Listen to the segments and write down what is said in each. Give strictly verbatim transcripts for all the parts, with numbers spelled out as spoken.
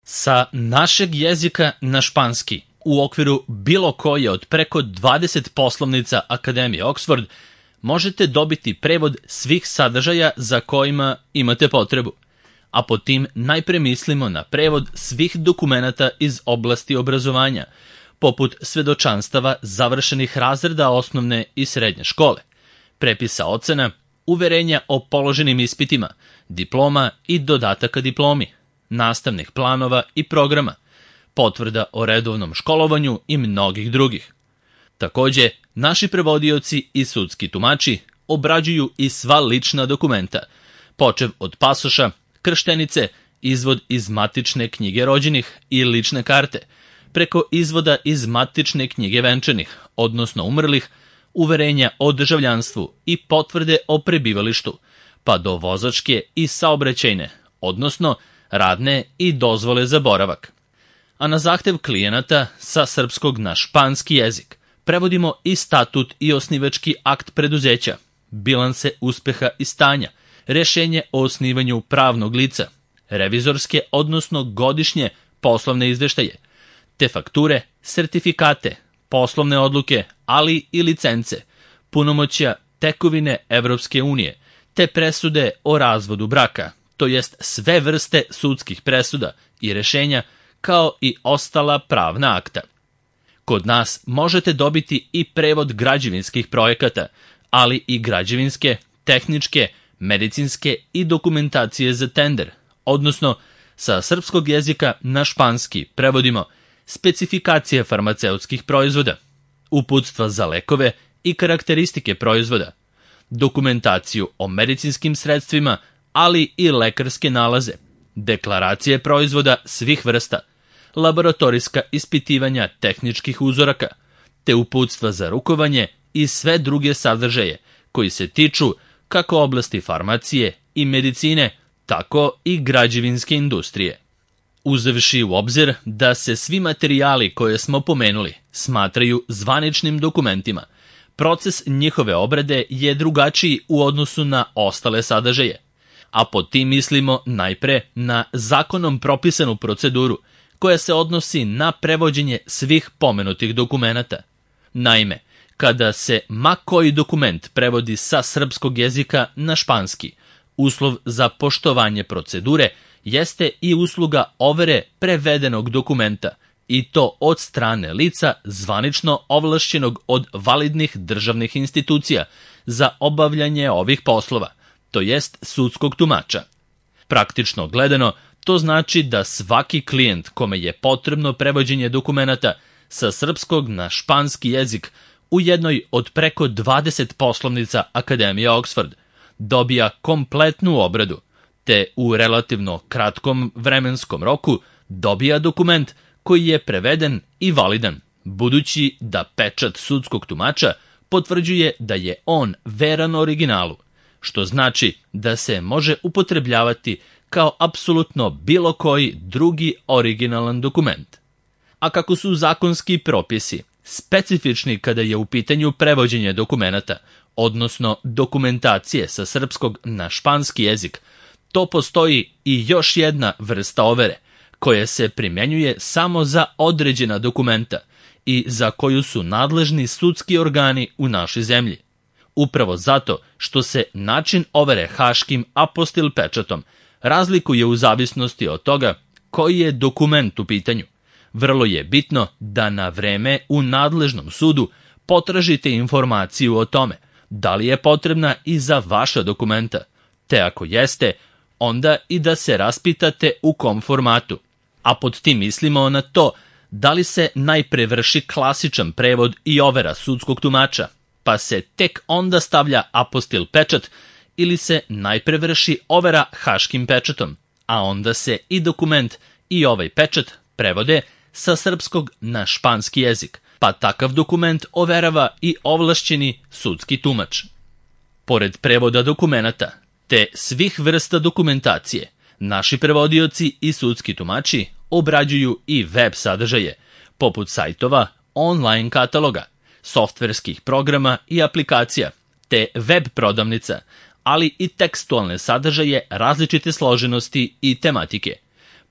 Sa našeg jezika na španski, u okviru bilo koje od preko dvadeset poslovnica Akademije Oxford, možete dobiti prevod svih sadržaja za kojima imate potrebu, a pod tim najpre mislimo na prevod svih dokumenata iz oblasti obrazovanja, poput svedočanstava završenih razreda osnovne i srednje škole, prepisa ocena, uverenja o položenim ispitima, diploma i dodataka diplomi, nastavnih planova i programa, potvrda o redovnom školovanju i mnogih drugih. Takođe, naši prevodioci i sudski tumači obrađuju i sva lična dokumenta, počev od pasoša, krštenice, izvod iz matične knjige rođenih i lične karte, preko izvoda iz matične knjige venčanih, odnosno umrlih, uverenja o državljanstvu i potvrde o prebivalištu, pa do vozačke i saobraćajne, odnosno radne i dozvole za boravak. A na zahtev klijenata sa srpskog na španski jezik prevodimo i statut i osnivački akt preduzeća, bilanse uspeha i stanja, rešenje o osnivanju pravnog lica, revizorske, odnosno godišnje poslovne izveštaje, te fakture, sertifikate, poslovne odluke, ali i licence, punomoćja, tekovine Evropske unije, te presude o razvodu braka, to jest sve vrste sudskih presuda i rešenja, kao i ostala pravna akta. Kod nas možete dobiti i prevod građevinskih projekata, ali i građevinske, tehničke, medicinske i dokumentacije za tender, odnosno sa srpskog jezika na španski prevodimo specifikacije farmaceutskih proizvoda, uputstva za lekove i karakteristike proizvoda, dokumentaciju o medicinskim sredstvima, ali i lekarske nalaze, deklaracije proizvoda svih vrsta, laboratorijska ispitivanja tehničkih uzoraka, te uputstva za rukovanje i sve druge sadržaje koji se tiču kako oblasti farmacije i medicine, tako i građevinske industrije. Uzevši u obzir da se svi materijali koje smo pomenuli smatraju zvaničnim dokumentima, proces njihove obrade je drugačiji u odnosu na ostale sadržaje, a pod tim mislimo najpre na zakonom propisanu proceduru koja se odnosi na prevođenje svih pomenutih dokumenata. Naime, kada se ma koji dokument prevodi sa srpskog jezika na španski, uslov za poštovanje procedure jeste i usluga overe prevedenog dokumenta, i to od strane lica zvanično ovlašćenog od validnih državnih institucija za obavljanje ovih poslova, to jest sudskog tumača. Praktično gledano, to znači da svaki klijent kome je potrebno prevođenje dokumenata sa srpskog na španski jezik u jednoj od preko dvadeset poslovnica Akademije Oxford dobija kompletnu obradu, te u relativno kratkom vremenskom roku dobija dokument koji je preveden i validan, budući da pečat sudskog tumača potvrđuje da je on veran originalu, što znači da se može upotrebljavati kao apsolutno bilo koji drugi originalan dokument. A kako su zakonski propisi specifični kada je u pitanju prevođenje dokumenata, odnosno dokumentacije sa srpskog na španski jezik, to postoji i još jedna vrsta overe, koja se primjenjuje samo za određena dokumenta i za koju su nadležni sudski organi u našoj zemlji. Upravo zato što se način overe haškim apostil pečatom razlikuje u zavisnosti od toga koji je dokument u pitanju. Vrlo je bitno da na vreme u nadležnom sudu potražite informaciju o tome da li je potrebna i za vaša dokumenta, te ako jeste, onda i da se raspitate u kom formatu. A pod tim mislimo na to da li se najpre vrši klasičan prevod i overa sudskog tumača, pa se tek onda stavlja apostil pečat, ili se najpre vrši overa haškim pečatom, a onda se i dokument i ovaj pečat prevode sa srpskog na španski jezik, pa takav dokument overava i ovlašćeni sudski tumač. Pored prevoda dokumenata, te svih vrsta dokumentacije, naši prevodioci i sudski tumači obrađuju i web sadržaje, poput sajtova, online kataloga, softverskih programa i aplikacija, te web prodavnica, ali i tekstualne sadržaje različite složenosti i tematike.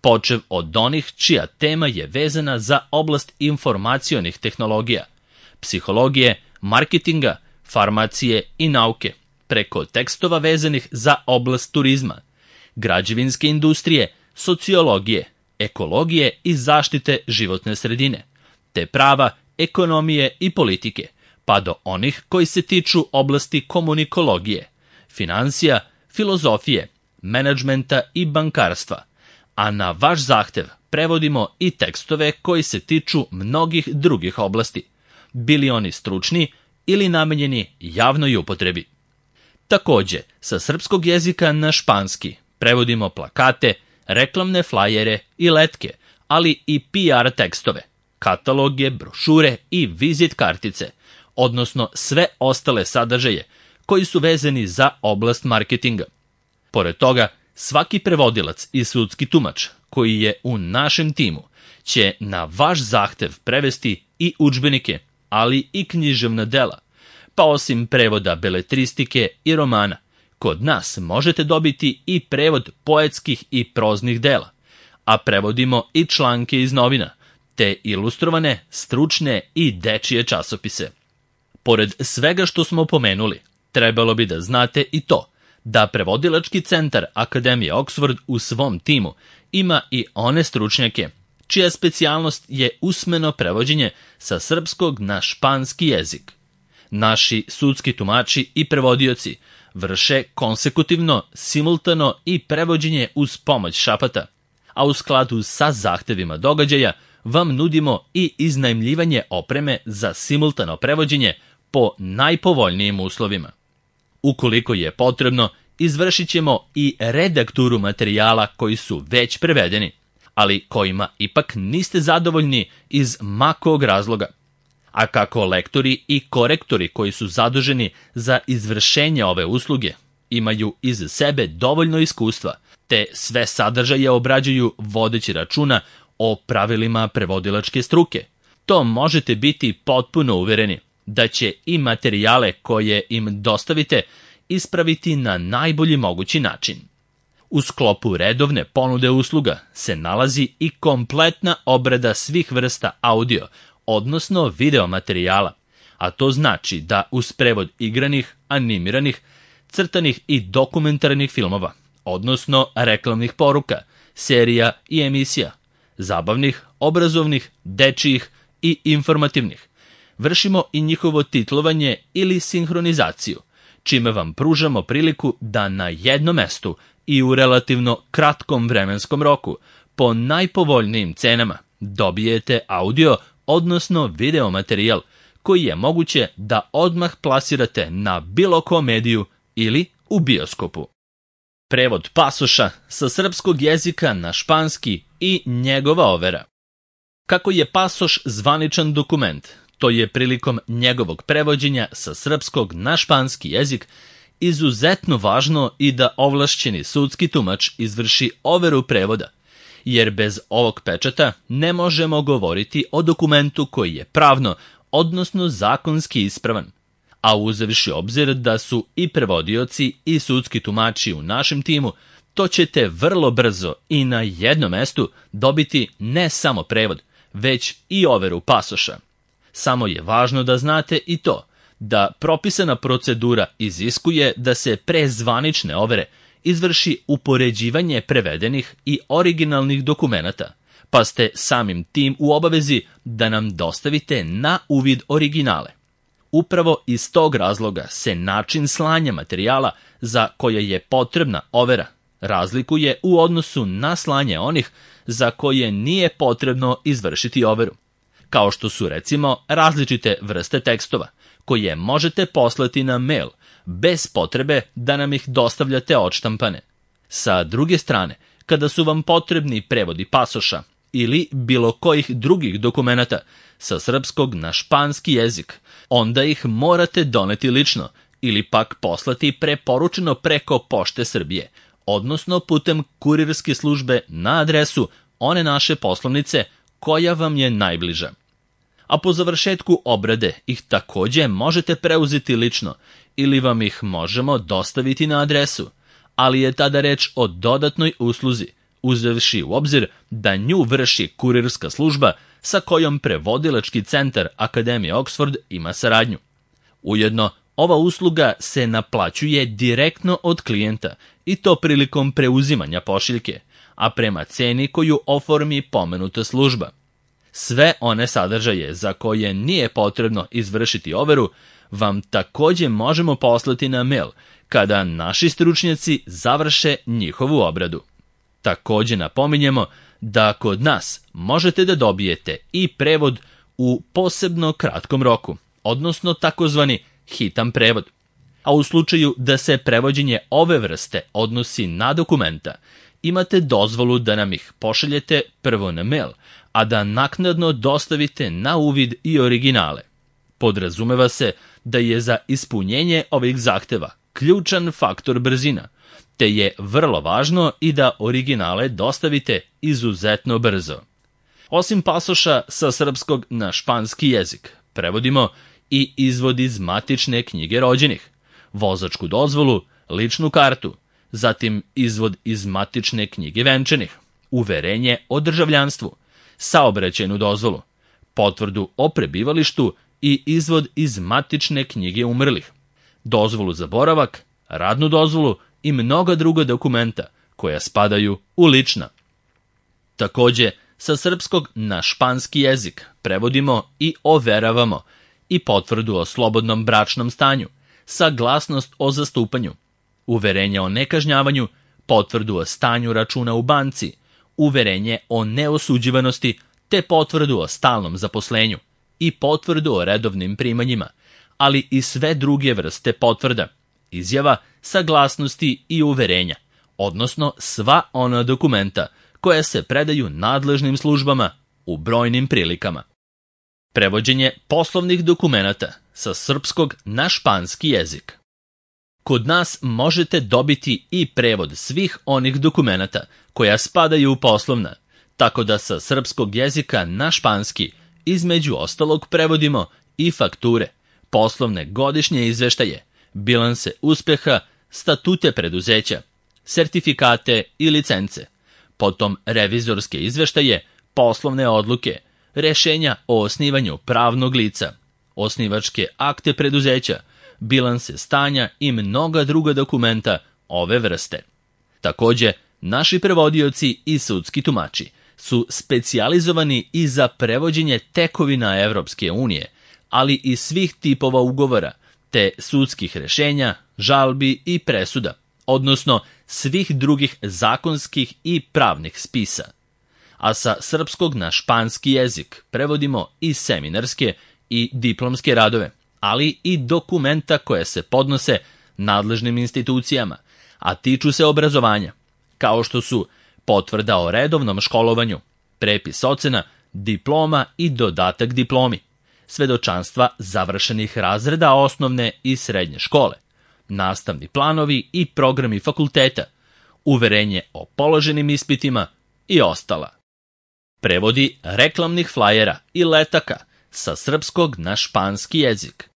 počev od onih čija tema je vezana za oblast informacionih tehnologija, psihologije, marketinga, farmacije i nauke, preko tekstova vezanih za oblast turizma, građevinske industrije, sociologije, ekologije i zaštite životne sredine, te prava, ekonomije i politike, pa do onih koji se tiču oblasti komunikologije, finansija, filozofije, menadžmenta i bankarstva, a na vaš zahtev prevodimo i tekstove koji se tiču mnogih drugih oblasti, bili oni stručni ili namenjeni javnoj upotrebi. Takođe, sa srpskog jezika na španski prevodimo plakate, reklamne flajere i letke, ali i P R tekstove, kataloge, brošure i vizit kartice, odnosno sve ostale sadržaje koji su vezani za oblast marketinga. Pored toga, svaki prevodilac i sudski tumač koji je u našem timu će na vaš zahtev prevesti i udžbenike, ali i književna dela, pa osim prevoda beletristike i romana, kod nas možete dobiti i prevod poetskih i proznih dela, a prevodimo i članke iz novina, te ilustrovane, stručne i dečije časopise. Pored svega što smo pomenuli, trebalo bi da znate i to, da prevodilački centar Akademije Oxford u svom timu ima i one stručnjake, čija specijalnost je usmeno prevođenje sa srpskog na španski jezik. Naši sudski tumači i prevodioci vrše konsekutivno, simultano i prevođenje uz pomoć šapata, a u skladu sa zahtevima događaja vam nudimo i iznajmljivanje opreme za simultano prevođenje po najpovoljnijim uslovima. Ukoliko je potrebno, izvršit ćemo i redakturu materijala koji su već prevedeni, ali kojima ipak niste zadovoljni iz ma kog razloga. A kako lektori i korektori koji su zaduženi za izvršenje ove usluge imaju iz sebe dovoljno iskustva, te sve sadržaje obrađuju vodeći računa o pravilima prevodilačke struke, to možete biti potpuno uvereni da će i materijale koje im dostavite ispraviti na najbolji mogući način. U sklopu redovne ponude usluga se nalazi i kompletna obrada svih vrsta audio, odnosno video materijala, a to znači da uz prevod igranih, animiranih, crtanih i dokumentarnih filmova, odnosno reklamnih poruka, serija i emisija, zabavnih, obrazovnih, dečijih i informativnih, vršimo i njihovo titlovanje ili sinhronizaciju, čime vam pružamo priliku da na jednom mestu i u relativno kratkom vremenskom roku, po najpovoljnijim cenama, dobijete audio, odnosno video materijal, koji je moguće da odmah plasirate na bilo kom mediju ili u bioskopu. Prevod pasoša sa srpskog jezika na španski i njegova overa. Kako je pasoš zvaničan dokument, to je prilikom njegovog prevođenja sa srpskog na španski jezik izuzetno važno i da ovlašćeni sudski tumač izvrši overu prevoda, jer bez ovog pečata ne možemo govoriti o dokumentu koji je pravno, odnosno zakonski ispravan. A uzevši obzir da su i prevodioci i sudski tumači u našem timu, to ćete vrlo brzo i na jednom mestu dobiti ne samo prevod, već i overu pasoša. Samo je važno da znate i to, da propisana procedura iziskuje da se pre zvanične overe izvrši upoređivanje prevedenih i originalnih dokumenata, pa ste samim tim u obavezi da nam dostavite na uvid originale. Upravo iz tog razloga se način slanja materijala za koje je potrebna overa razlikuje u odnosu na slanje onih za koje nije potrebno izvršiti overu, kao što su recimo različite vrste tekstova, koje možete poslati na mail, bez potrebe da nam ih dostavljate odštampane. Sa druge strane, kada su vam potrebni prevodi pasoša ili bilo kojih drugih dokumenata sa srpskog na španski jezik, onda ih morate doneti lično ili pak poslati preporučeno preko Pošte Srbije, odnosno putem kurirske službe na adresu one naše poslovnice koja vam je najbliža. A po završetku obrade ih takođe možete preuzeti lično ili vam ih možemo dostaviti na adresu, ali je tada reč o dodatnoj usluzi, uzevši u obzir da nju vrši kurirska služba sa kojom prevodilački centar Akademije Oxford ima saradnju. Ujedno, ova usluga se naplaćuje direktno od klijenta i to prilikom preuzimanja pošiljke, a prema ceni koju oformi pomenuta služba. Sve one sadržaje za koje nije potrebno izvršiti overu vam takođe možemo poslati na mail kada naši stručnjaci završe njihovu obradu. Takođe napominjemo da kod nas možete da dobijete i prevod u posebno kratkom roku, odnosno takozvani hitan prevod. A u slučaju da se prevođenje ove vrste odnosi na dokumenta, imate dozvolu da nam ih pošaljete prvo na mail, a da naknadno dostavite na uvid i originale. Podrazumeva se da je za ispunjenje ovih zahteva ključan faktor brzina, te je vrlo važno i da originale dostavite izuzetno brzo. Osim pasoša sa srpskog na španski jezik, prevodimo i izvod iz matične knjige rođenih, vozačku dozvolu, ličnu kartu, zatim izvod iz matične knjige venčanih, uverenje o državljanstvu, saobraćajnu dozvolu, potvrdu o prebivalištu i izvod iz matične knjige umrlih, dozvolu za boravak, radnu dozvolu i mnoga druga dokumenta koja spadaju u lična. Takođe, sa srpskog na španski jezik prevodimo i overavamo i potvrdu o slobodnom bračnom stanju, saglasnost o zastupanju, uverenje o nekažnjavanju, potvrdu o stanju računa u banci, uverenje o neosuđivanosti te potvrdu o stalnom zaposlenju i potvrdu o redovnim primanjima, ali i sve druge vrste potvrda, izjava, saglasnosti i uverenja, odnosno sva ona dokumenta koja se predaju nadležnim službama u brojnim prilikama. Prevođenje poslovnih dokumenata sa srpskog na španski jezik. Kod nas možete dobiti i prevod svih onih dokumenata koja spadaju u poslovna, tako da sa srpskog jezika na španski između ostalog prevodimo i fakture, poslovne godišnje izveštaje, bilanse uspeha, statute preduzeća, sertifikate i licence, potom revizorske izveštaje, poslovne odluke, rešenja o osnivanju pravnog lica, osnivačke akte preduzeća, bilanse stanja i mnoga druga dokumenta ove vrste. Takođe, naši prevodioci i sudski tumači su specijalizovani i za prevođenje tekovina Evropske unije, ali i svih tipova ugovora, te sudskih rešenja, žalbi i presuda, odnosno svih drugih zakonskih i pravnih spisa. A sa srpskog na španski jezik prevodimo i seminarske i diplomske radove, ali i dokumenta koje se podnose nadležnim institucijama, a tiču se obrazovanja, kao što su potvrda o redovnom školovanju, prepis ocena, diploma i dodatak diplomi, svedočanstva završenih razreda osnovne i srednje škole, nastavni planovi i programi fakulteta, uverenje o položenim ispitima i ostala. Prevodi reklamnih flajera i letaka sa srpskog na španski jezik.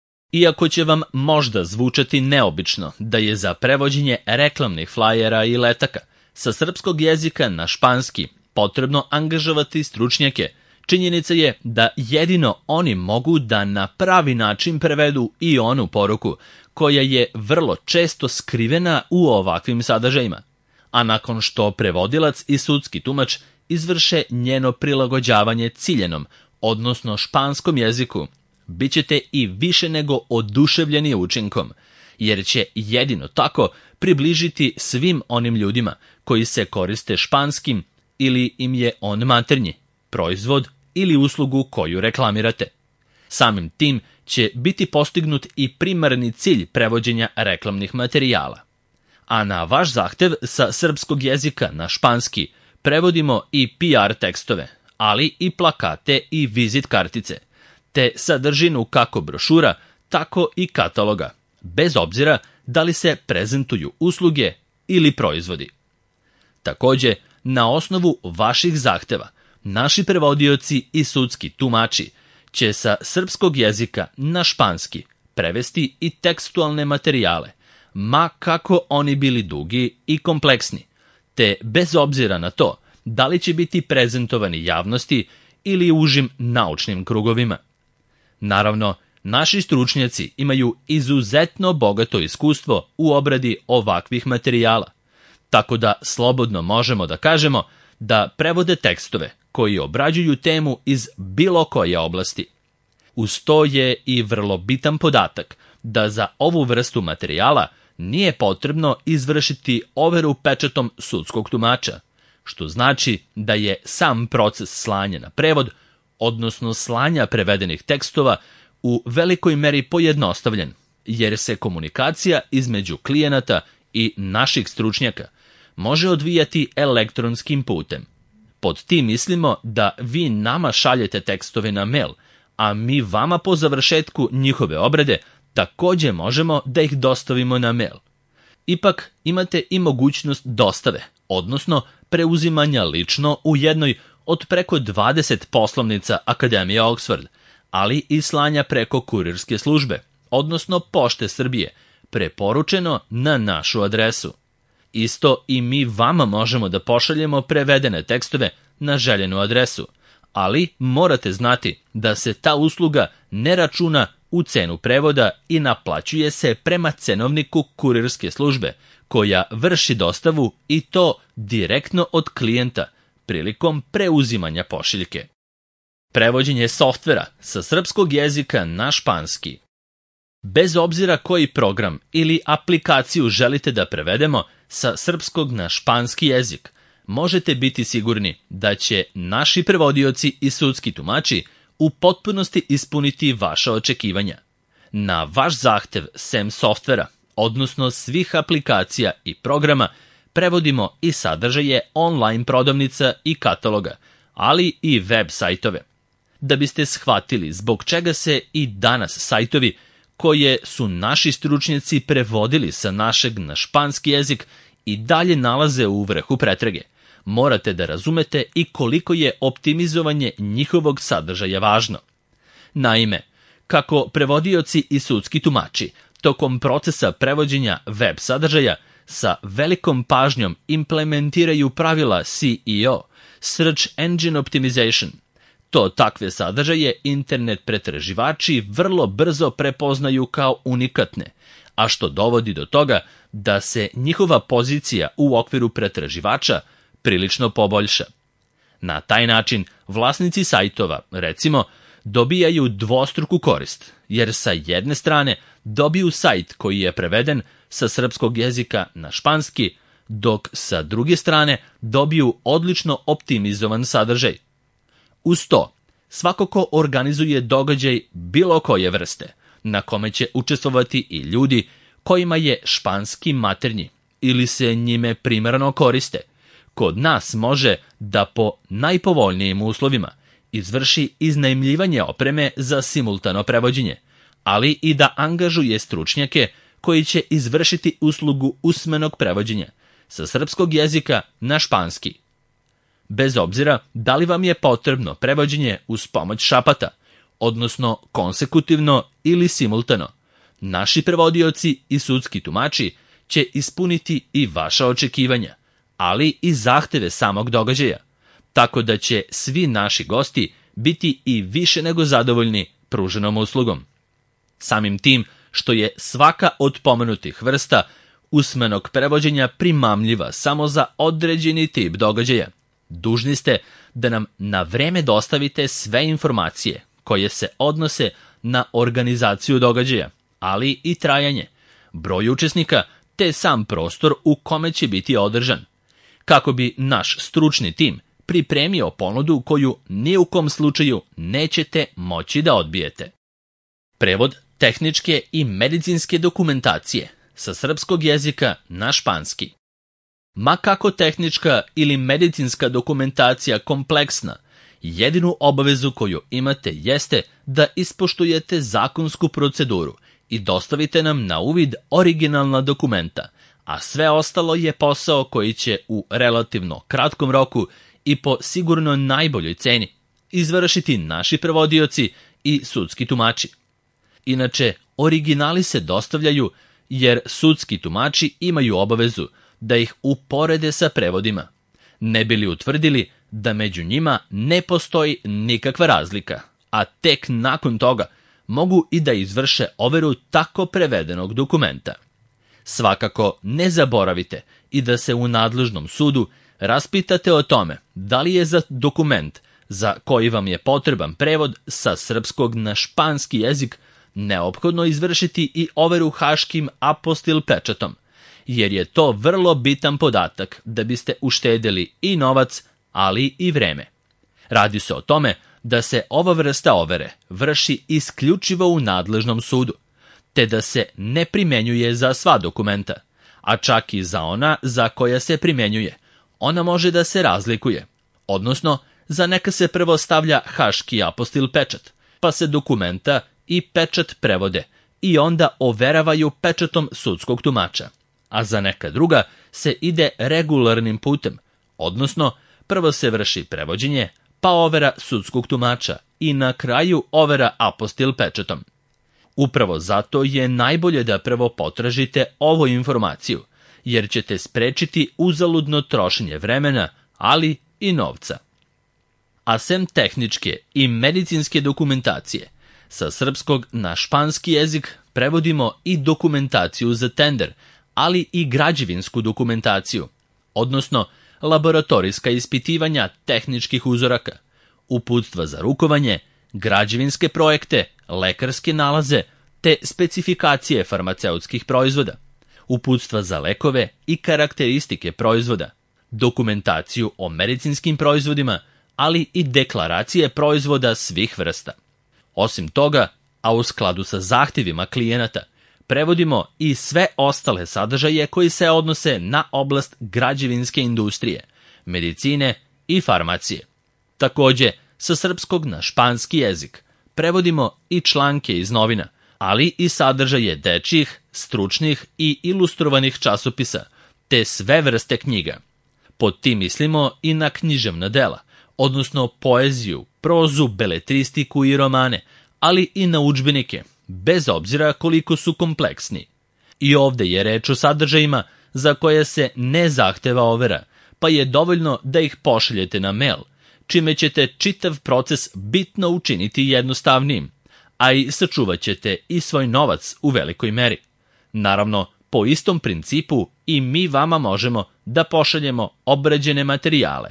Iako će vam možda zvučati neobično da je za prevođenje reklamnih flajera i letaka sa srpskog jezika na španski potrebno angažovati stručnjake, činjenica je da jedino oni mogu da na pravi način prevedu i onu poruku koja je vrlo često skrivena u ovakvim sadržajima, a nakon što prevodilac i sudski tumač izvrše njeno prilagođavanje ciljenom, odnosno španskom jeziku, bit ćete i više nego oduševljeni učinkom, jer će jedino tako približiti svim onim ljudima koji se koriste španskim ili im je on maternji, proizvod ili uslugu koju reklamirate. Samim tim će biti postignut i primarni cilj prevođenja reklamnih materijala. A na vaš zahtev sa srpskog jezika na španski prevodimo i P R tekstove, ali i plakate i vizit kartice, te sadržinu kako brošura, tako i kataloga, bez obzira da li se prezentuju usluge ili proizvodi. Takođe, na osnovu vaših zahteva, naši prevodioci i sudski tumači će sa srpskog jezika na španski prevesti i tekstualne materijale, ma kako oni bili dugi i kompleksni, te bez obzira na to da li će biti prezentovani javnosti ili užim naučnim krugovima. Naravno, naši stručnjaci imaju izuzetno bogato iskustvo u obradi ovakvih materijala, tako da slobodno možemo da kažemo da prevode tekstove koji obrađuju temu iz bilo koje oblasti. Uz to je i vrlo bitan podatak da za ovu vrstu materijala nije potrebno izvršiti overu pečatom sudskog tumača, što znači da je sam proces slanja na prevod, odnosno slanja prevedenih tekstova, u velikoj meri pojednostavljen, jer se komunikacija između klijenata i naših stručnjaka može odvijati elektronskim putem. Pod tim mislimo da vi nama šaljete tekstove na mail, a mi vama po završetku njihove obrade takođe možemo da ih dostavimo na mail. Ipak imate i mogućnost dostave, odnosno preuzimanja lično u jednoj od preko dvadeset poslovnica Akademije Oxford, ali i slanja preko kurirske službe, odnosno Pošte Srbije, preporučeno na našu adresu. Isto i mi vama možemo da pošaljemo prevedene tekstove na željenu adresu, ali morate znati da se ta usluga ne računa u cenu prevoda i naplaćuje se prema cenovniku kurirske službe, koja vrši dostavu i to direktno od klijenta prilikom preuzimanja pošiljke. Prevođenje softvera sa srpskog jezika na španski. Bez obzira koji program ili aplikaciju želite da prevedemo sa srpskog na španski jezik, možete biti sigurni da će naši prevodioci i sudski tumači u potpunosti ispuniti vaša očekivanja. Na vaš zahtev sem softvera, odnosno svih aplikacija i programa, prevodimo i sadržaje online prodavnica i kataloga, ali i web sajtove. Da biste shvatili zbog čega se i danas sajtovi koje su naši stručnjaci prevodili sa našeg na španski jezik i dalje nalaze u vrhu pretrage, morate da razumete i koliko je optimizovanje njihovog sadržaja važno. Naime, kako prevodioci i sudski tumači tokom procesa prevođenja web sadržaja sa velikom pažnjom implementiraju pravila C E O, Search Engine Optimization, to takve sadržaje internet pretraživači vrlo brzo prepoznaju kao unikatne, a što dovodi do toga da se njihova pozicija u okviru pretraživača prilično poboljša. Na taj način vlasnici sajtova, recimo, dobijaju dvostruku korist, jer sa jedne strane dobiju sajt koji je preveden sa srpskog jezika na španski, dok sa druge strane dobiju odlično optimizovan sadržaj. Uz to, svako ko organizuje događaj bilo koje vrste, na kome će učestvovati i ljudi kojima je španski maternji ili se njime primarno koriste, kod nas može da po najpovoljnijim uslovima izvrši iznajmljivanje opreme za simultano prevođenje, ali i da angažuje stručnjake koji će izvršiti uslugu usmenog prevođenja sa srpskog jezika na španski. Bez obzira da li vam je potrebno prevođenje uz pomoć šapata, odnosno konsekutivno ili simultano, naši prevodioci i sudski tumači će ispuniti i vaša očekivanja, ali i zahteve samog događaja, tako da će svi naši gosti biti i više nego zadovoljni pruženom uslugom. Samim tim što je svaka od pomenutih vrsta usmenog prevođenja primamljiva samo za određeni tip događaja, dužni ste da nam na vreme dostavite sve informacije koje se odnose na organizaciju događaja, ali i trajanje, broj učesnika te sam prostor u kome će biti održan, kako bi naš stručni tim pripremio ponudu koju ni u kom slučaju nećete moći da odbijete. Prevod tehničke i medicinske dokumentacije sa srpskog jezika na španski. Ma kako tehnička ili medicinska dokumentacija kompleksna, jedinu obavezu koju imate jeste da ispoštujete zakonsku proceduru i dostavite nam na uvid originalna dokumenta, a sve ostalo je posao koji će u relativno kratkom roku i po sigurno najboljoj ceni izvršiti naši prevodioci i sudski tumači. Inače, originali se dostavljaju jer sudski tumači imaju obavezu da ih uporede sa prevodima, ne bi li utvrdili da među njima ne postoji nikakva razlika, a tek nakon toga mogu i da izvrše overu tako prevedenog dokumenta. Svakako ne zaboravite i da se u nadležnom sudu raspitate o tome da li je za dokument za koji vam je potreban prevod sa srpskog na španski jezik neophodno izvršiti i overu haškim apostil pečatom, jer je to vrlo bitan podatak da biste uštedeli i novac, ali i vreme. Radi se o tome da se ova vrsta overe vrši isključivo u nadležnom sudu, te da se ne primenjuje za sva dokumenta, a čak i za ona za koja se primenjuje. Ona može da se razlikuje, odnosno za neka se prvo stavlja haški apostil pečat, pa se dokumenta i pečat prevode i onda overavaju pečatom sudskog tumača, a za neka druga se ide regularnim putem, odnosno prvo se vrši prevođenje, pa overa sudskog tumača i na kraju overa apostil pečatom. Upravo zato je najbolje da prvo potražite ovu informaciju, jer ćete sprečiti uzaludno trošenje vremena, ali i novca. A sem tehničke i medicinske dokumentacije, sa srpskog na španski jezik prevodimo i dokumentaciju za tender, ali i građevinsku dokumentaciju, odnosno laboratorijska ispitivanja tehničkih uzoraka, uputstva za rukovanje, građevinske projekte, lekarske nalaze, te specifikacije farmaceutskih proizvoda, uputstva za lekove i karakteristike proizvoda, dokumentaciju o medicinskim proizvodima, ali i deklaracije proizvoda svih vrsta. Osim toga, a u skladu sa zahtjevima klijenata, prevodimo i sve ostale sadržaje koji se odnose na oblast građevinske industrije, medicine i farmacije. Takođe, sa srpskog na španski jezik prevodimo i članke iz novina, ali i sadržaje dečjih, stručnih i ilustrovanih časopisa, te sve vrste knjiga. Pod tim mislimo i na književna dela, odnosno poeziju, prozu, beletristiku i romane, ali i na udžbenike, bez obzira koliko su kompleksni. I ovde je reč o sadržajima za koje se ne zahteva overa, pa je dovoljno da ih pošaljete na mail, čime ćete čitav proces bitno učiniti jednostavnijim, a i sačuvat ćete i svoj novac u velikoj meri. Naravno, po istom principu i mi vama možemo da pošaljemo obrađene materijale.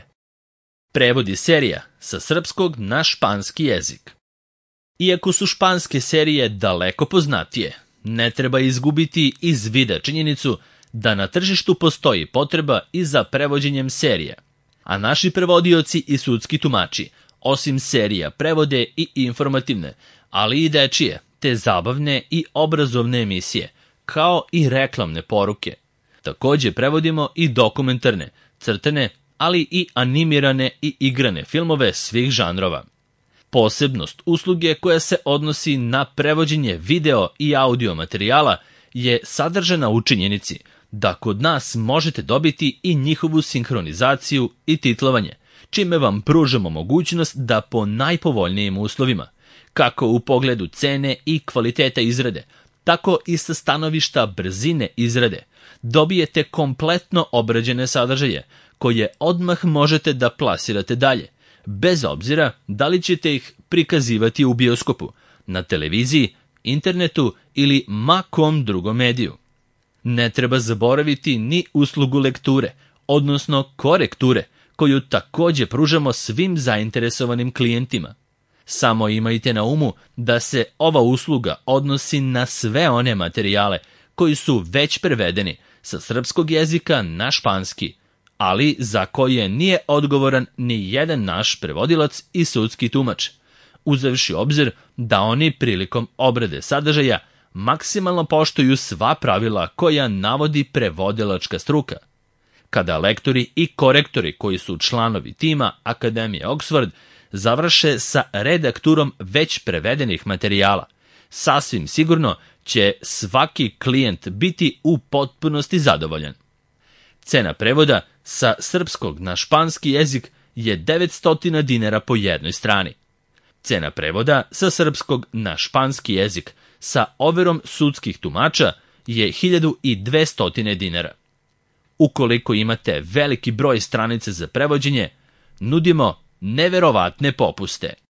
Prevodi serija sa srpskog na španski jezik. Iako su španske serije daleko poznatije, ne treba izgubiti iz vida činjenicu da na tržištu postoji potreba i za prevođenjem serija, a naši prevodioci i sudski tumači, osim serija, prevode i informativne, ali i dečije, te zabavne i obrazovne emisije, kao i reklamne poruke. Takođe prevodimo i dokumentarne, crtane, ali i animirane i igrane filmove svih žanrova. Posebnost usluge koja se odnosi na prevođenje video i audio materijala je sadržana u činjenici da kod nas možete dobiti i njihovu sinhronizaciju i titlovanje, čime vam pružamo mogućnost da po najpovoljnijim uslovima, kako u pogledu cene i kvaliteta izrade, tako i sa stanovišta brzine izrade, dobijete kompletno obrađene sadržaje, koje odmah možete da plasirate dalje, bez obzira da li ćete ih prikazivati u bioskopu, na televiziji, internetu ili ma kom drugom mediju. Ne treba zaboraviti ni uslugu lekture, odnosno korekture, koju takođe pružamo svim zainteresovanim klijentima. Samo imajte na umu da se ova usluga odnosi na sve one materijale koji su već prevedeni sa srpskog jezika na španski, ali za koje nije odgovoran ni jedan naš prevodilac i sudski tumač, uzevši obzir da oni prilikom obrade sadržaja maksimalno poštuju sva pravila koja navodi prevodilačka struka. Kada lektori i korektori koji su članovi tima Akademije Oxford završe sa redakturom već prevedenih materijala, sasvim sigurno će svaki klijent biti u potpunosti zadovoljan. Cena prevoda sa srpskog na španski jezik je devetsto dinara po jednoj strani. Cena prevoda sa srpskog na španski jezik sa overom sudskih tumača je hiljadu dvesta dinara. Ukoliko imate veliki broj stranica za prevođenje, nudimo neverovatne popuste.